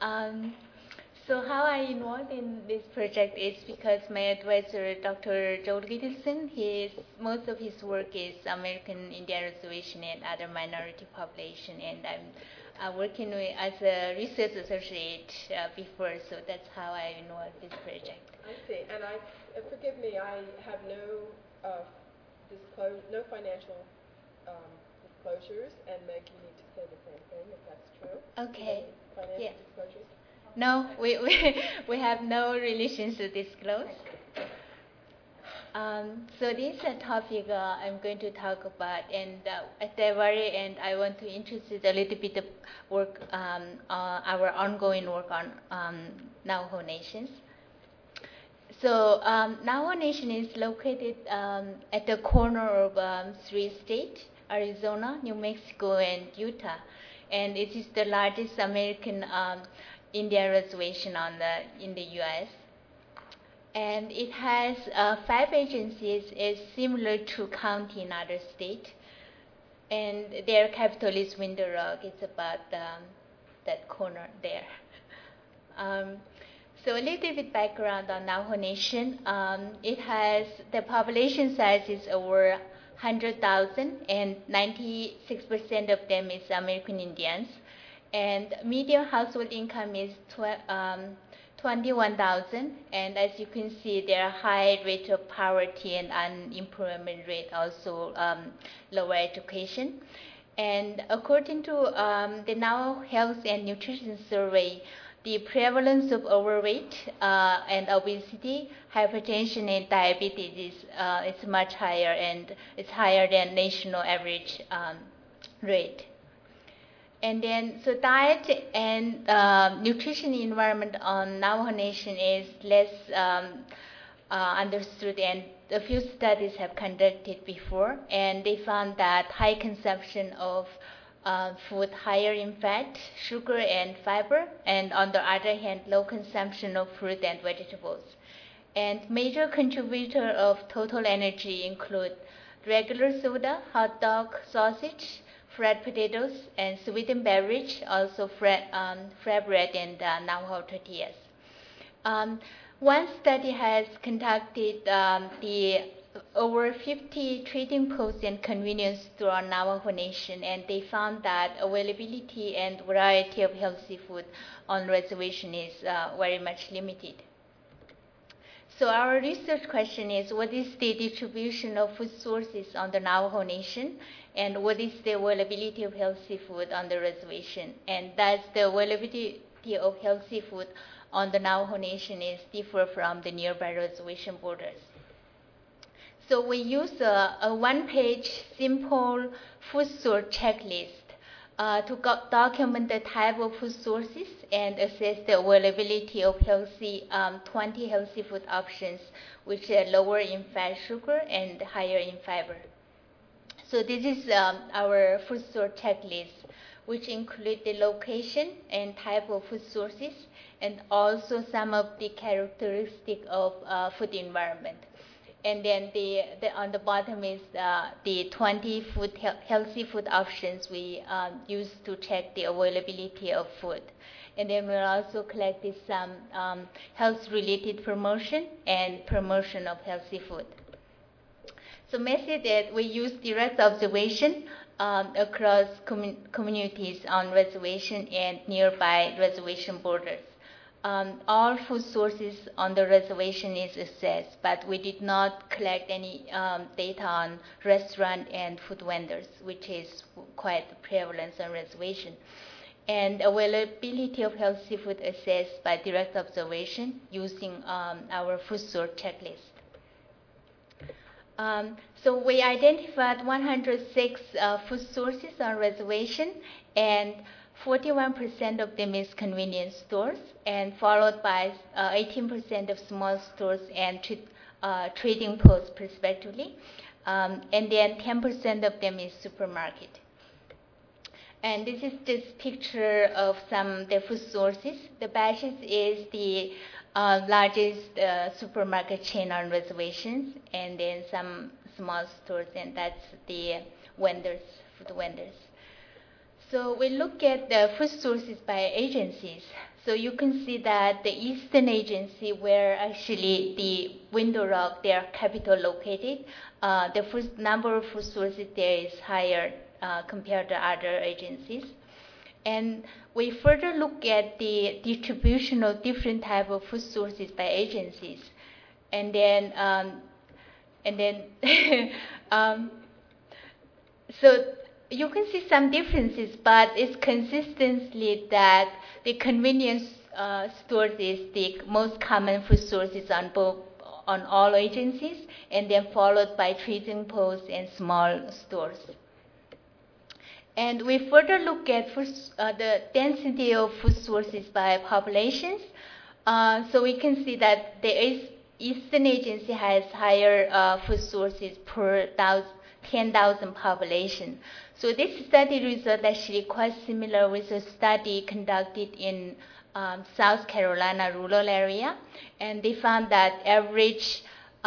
Um, so how I involved in this project is because my advisor, Dr. Joel Gittleson, most of his work is American Indian Reservation and other minority population, and I'm working as a research associate before, so that's how I involved this project. I see, and forgive me, I have no no financial disclosures, and Meg, you need to say the same thing if that's true. Okay. Financial disclosures? No, we have no relations to disclose. So this is a topic I'm going to talk about, and at the very end, I want to introduce a little bit of work, our ongoing work on Navajo Nations. So Navajo Nation is located at the corner of three states: Arizona, New Mexico, and Utah, and it is the largest American Indian reservation in the U.S. And it has 5 agencies, is similar to county in other states. And their capital is Window Rock. It's about that corner there. So a little bit background on Navajo Nation. It has, the population size is over 100,000, and 96% of them is American Indians. And median household income is 21,000, and as you can see, there are high rate of poverty and unemployment rate, also lower education. And according to the Navajo Health and Nutrition Survey, the prevalence of overweight and obesity, hypertension, and diabetes is much higher, and it's higher than national average rate. And then, so diet and nutrition environment on Navajo Nation is less understood, and a few studies have conducted before, and they found that high consumption of food higher in fat, sugar, and fiber, and on the other hand, low consumption of fruit and vegetables. And major contributor of total energy include regular soda, hot dog, sausage, fried potatoes, and sweetened beverage, also fried bread and Navajo tortillas. One study has conducted the over 50 trading posts and convenience store on Navajo Nation, and they found that availability and variety of healthy food on reservation is very much limited. So our research question is, what is the distribution of food sources on the Navajo Nation, and what is the availability of healthy food on the reservation? And does the availability of healthy food on the Navajo Nation is differ from the nearby reservation borders? So we use a one-page simple food source checklist to document the type of food sources and assess the availability of 20 healthy food options, which are lower in fat, sugar, and higher in fiber. So this is our food source checklist, which include the location and type of food sources, and also some of the characteristics of food environment. And then on the bottom is the 20 healthy food options we use to check the availability of food. And then we'll also collect some health-related promotion and promotion of healthy food. So method that we use direct observation across communities on reservation and nearby reservation borders. All food sources on the reservation is assessed, but we did not collect any data on restaurant and food vendors, which is quite prevalent on reservation. And availability of healthy food assessed by direct observation using our food source checklist. So we identified 106 food sources on reservation, and 41% of them is convenience stores, and followed by 18% of small stores and trading posts, respectively, and then 10% of them is supermarket. And this is just picture of some of the food sources. The Bashes is the largest supermarket chain on reservations, and then some small stores, and that's the vendors, food vendors. So we look at the food sources by agencies. So you can see that the Eastern Agency, where actually the Window Rock, their capital located, the first number of food sources there is higher compared to other agencies. And we further look at the distribution of different type of food sources by agencies. And then so you can see some differences, but it's consistently that the convenience stores is the most common food sources on all agencies, and then followed by trading posts and small stores. And we further look at the density of food sources by populations. So we can see that the Eastern Agency has higher food sources per 10,000 population. So this study result actually quite similar with a study conducted in South Carolina rural area, and they found that average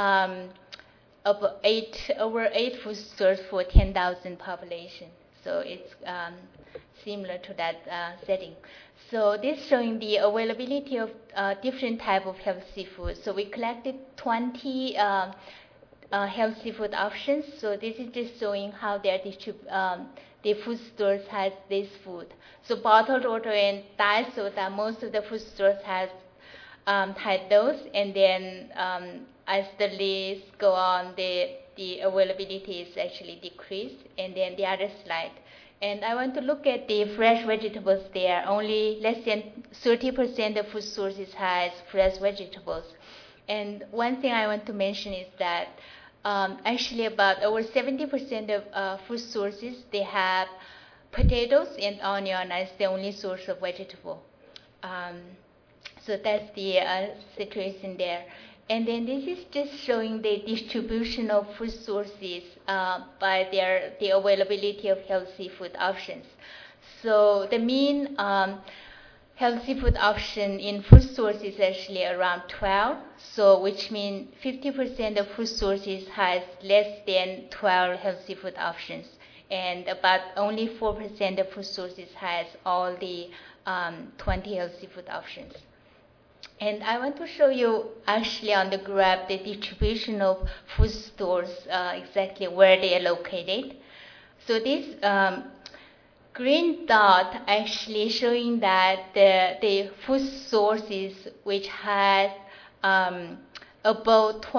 over 8 food stores for 10,000 population. So it's similar to that setting. So this showing the availability of different type of healthy food. So we collected 20 healthy food options. So this is just showing how the food stores has this food. So bottled water and diet soda, most of the food stores has had those, and then as the list go on, the availability is actually decreased. And then the other slide. And I want to look at the fresh vegetables there. Only less than 30% of food sources has fresh vegetables. And one thing I want to mention is that actually about over 70% of food sources, they have potatoes and onion as the only source of vegetable. So that's the situation there. And then this is just showing the distribution of food sources by the availability of healthy food options. So the mean healthy food option in food sources is actually around 12. So which means 50% of food sources has less than 12 healthy food options, and about only 4% of food sources has all the 20 healthy food options. And I want to show you actually on the graph the distribution of food stores, exactly where they are located. So this green dot actually showing that the food sources which had about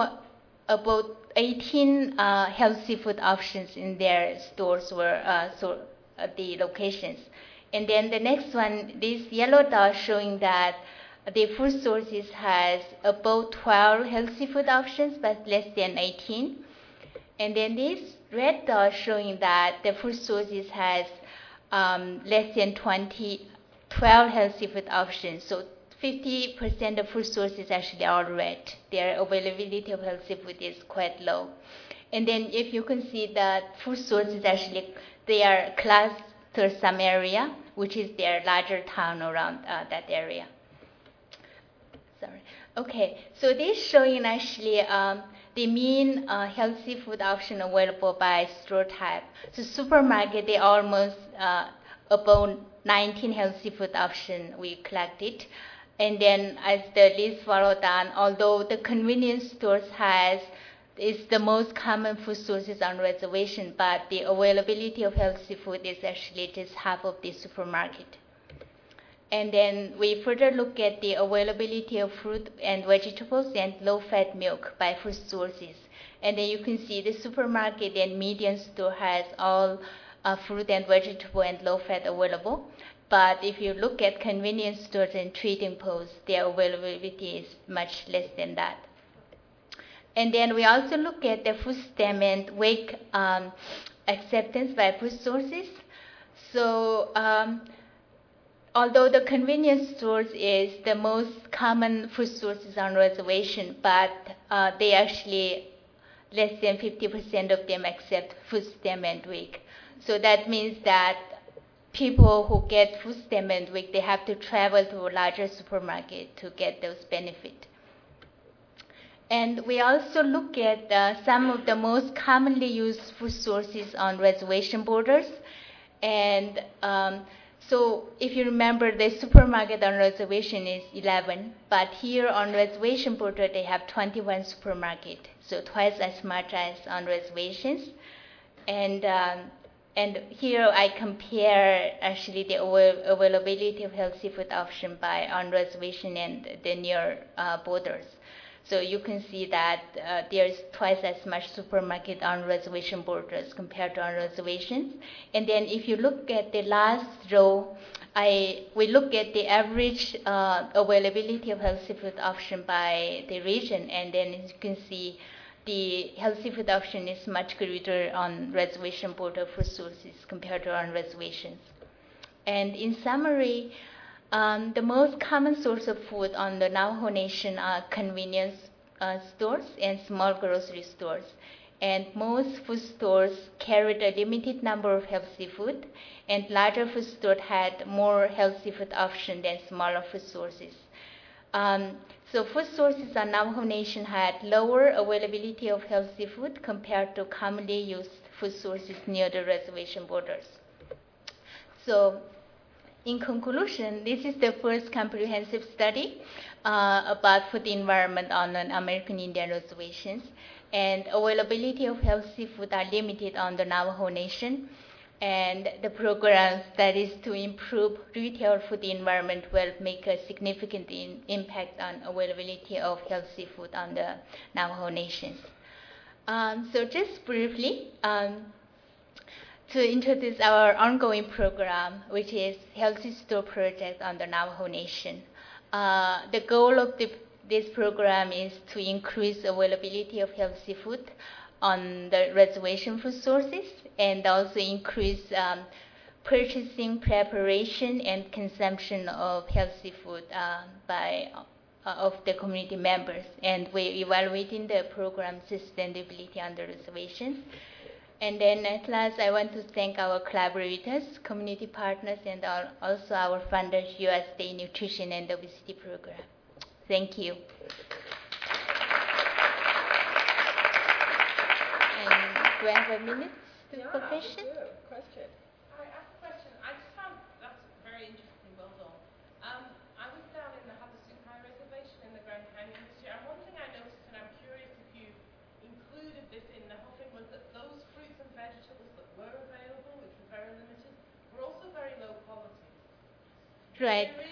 18 healthy food options in their stores were the locations. And then the next one, this yellow dot showing that the food sources has about 12 healthy food options, but less than 18. And then this red dot showing that the food sources has less than 12 healthy food options. So 50% of food sources actually are red. Their availability of healthy food is quite low. And then if you can see that food sources actually, they are clustered some area, which is their larger town around that area. Sorry. Okay, so this showing actually the mean healthy food option available by store type. So supermarket, they almost about 19 healthy food option we collected. And then as the list followed on, although the convenience stores is the most common food sources on reservation, but the availability of healthy food is actually just half of the supermarket. And then we further look at the availability of fruit and vegetables and low-fat milk by food sources. And then you can see the supermarket and medium store has all fruit and vegetable and low-fat available. But if you look at convenience stores and trading posts, their availability is much less than that. And then we also look at the food stamp and WIC acceptance by food sources. So although the convenience stores is the most common food sources on reservation, but they actually less than 50% of them accept food stamp and WIC. So that means that people who get food stamp and WIC, they have to travel to a larger supermarket to get those benefits. And we also look at some of the most commonly used food sources on reservation borders. And so if you remember, the supermarket on reservation is 11, but here on reservation portal they have 21 supermarket, so twice as much as on reservations. And here I compare actually the availability of healthy food option by on reservation and the near borders. So you can see that there is twice as much supermarket on reservation borders compared to on reservations. And then if you look at the last row, we look at the average availability of healthy food option by the region, and then as you can see, the healthy food option is much greater on reservation border food sources compared to on reservations. And in summary, the most common source of food on the Navajo Nation are convenience stores and small grocery stores. And most food stores carried a limited number of healthy food, and larger food stores had more healthy food options than smaller food sources. So food sources on Navajo Nation had lower availability of healthy food compared to commonly used food sources near the reservation borders. So in conclusion, this is the first comprehensive study about food environment on an American Indian reservations, and availability of healthy food are limited on the Navajo Nation, and the program that is to improve retail food environment will make a significant impact on availability of healthy food on the Navajo Nation. So just briefly, to introduce our ongoing program, which is Healthy Store Project on the Navajo Nation. The goal of this program is to increase availability of healthy food on the reservation food sources, and also increase purchasing, preparation, and consumption of healthy food of the community members. And we're evaluating the program sustainability on the reservations. And then at last, I want to thank our collaborators, community partners, and also our funders, USDA Nutrition and Obesity Program. Thank you. Do I have a minute for question? Question. I asked a question. I just found that's very interesting. Well done. I was down in the Havasupai Reservation in the Grand Canyon this year, and one thing I noticed, and I'm curious if you included this in the hopping, was that those fruits and vegetables that were available, which were very limited, were also very low quality. Right. They